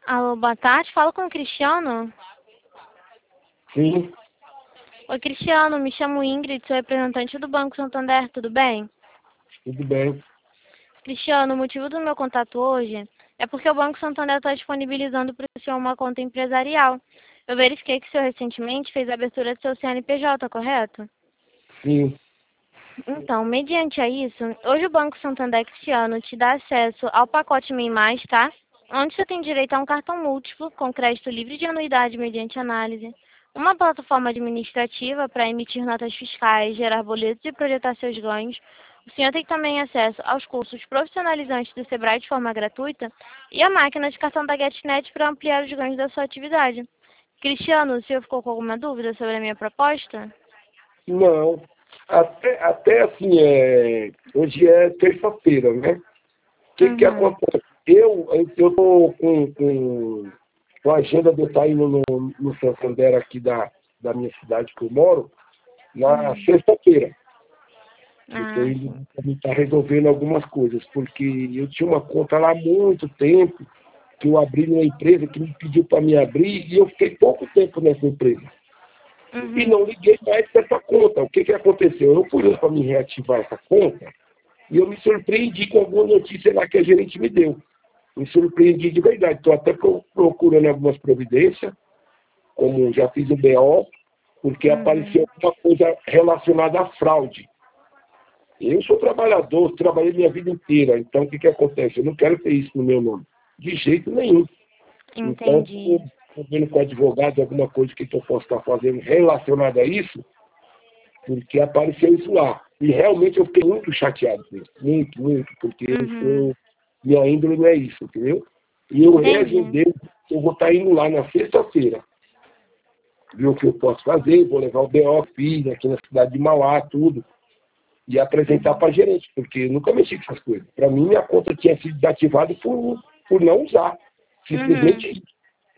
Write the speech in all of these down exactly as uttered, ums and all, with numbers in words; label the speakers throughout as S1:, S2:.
S1: Alô, boa tarde. Falo com o Cristiano.
S2: Sim,
S1: Oi, Cristiano. Me chamo Ingrid, sou representante do Banco Santander. Tudo bem?
S2: tudo bem.
S1: Cristiano, o motivo do meu contato hoje é porque o Banco Santander está disponibilizando para o senhor uma conta empresarial. Eu verifiquei que o senhor recentemente fez a abertura do seu C N P J, correto?
S2: Sim,
S1: Então, mediante a isso, hoje o Banco Santander Cristiano te dá acesso ao pacote MEI Mais, tá? Onde você tem direito a um cartão múltiplo com crédito livre de anuidade mediante análise, uma plataforma administrativa para emitir notas fiscais, gerar boletos e projetar seus ganhos. O senhor tem também acesso aos cursos profissionalizantes do Sebrae de forma gratuita e a máquina de cartão da GetNet para ampliar os ganhos da sua atividade. Cristiano, o senhor ficou com alguma dúvida sobre a minha proposta?
S2: não. Até, até assim, é, hoje é terça-feira, né? O que que
S1: Uhum.
S2: acontece? Eu eu tô com, com, com a agenda de eu estar indo no, no Santander aqui da, da minha cidade que eu moro, na
S1: Uhum.
S2: sexta-feira. Eu estou
S1: Ah, sim.
S2: indo estar resolvendo algumas coisas, porque eu tinha uma conta lá há muito tempo, que eu abri numa empresa que me pediu para me abrir, e eu fiquei pouco tempo nessa empresa. E
S1: Uhum.
S2: não liguei mais para essa conta. O que, que aconteceu? Eu fui lá para me reativar essa conta e eu me surpreendi com alguma notícia lá que a gerente me deu. Me surpreendi de verdade. Estou até pro- procurando algumas providências, como já fiz o B O, porque apareceu
S1: Uhum.
S2: alguma coisa relacionada à fraude. Eu sou trabalhador, trabalhei minha vida inteira, então o que, que acontece? Eu não quero ter isso no meu nome, de jeito nenhum. Então,
S1: Entendi.
S2: estou vendo com o advogado alguma coisa que eu posso estar fazendo relacionada a isso, porque apareceu isso lá. E realmente eu fiquei muito chateado com isso, muito, muito, porque eu
S1: Uhum.
S2: sou, minha índole não é isso, entendeu? E eu
S1: Entendi.
S2: reagendei, eu vou estar indo lá na sexta-feira, ver o que eu posso fazer, vou levar o B O, fiz aqui na cidade de Mauá, tudo, e apresentar
S1: Uhum.
S2: para a gerente, porque eu nunca mexi com essas coisas. Para mim, minha conta tinha sido desativada por, por não usar,
S1: Uhum.
S2: simplesmente isso,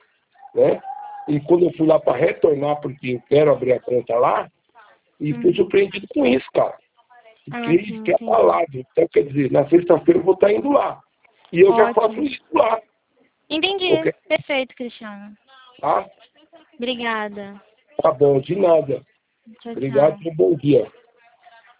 S2: né? E quando eu fui lá para retornar, porque eu quero abrir a conta lá, e fui
S1: Uhum.
S2: surpreendido com isso, cara.
S1: Ah,
S2: Fiquei,
S1: sim,
S2: fiquei
S1: entendi.
S2: abalado. Então, quer dizer, na sexta-feira eu vou estar indo lá. E eu já faço
S1: Ótimo.
S2: isso lá.
S1: Entendi.
S2: Ok?
S1: Perfeito, Cristiano.
S2: Tá?
S1: Obrigada.
S2: Tá bom, de nada.
S1: Tchau,
S2: Obrigado
S1: tchau.
S2: e um bom dia.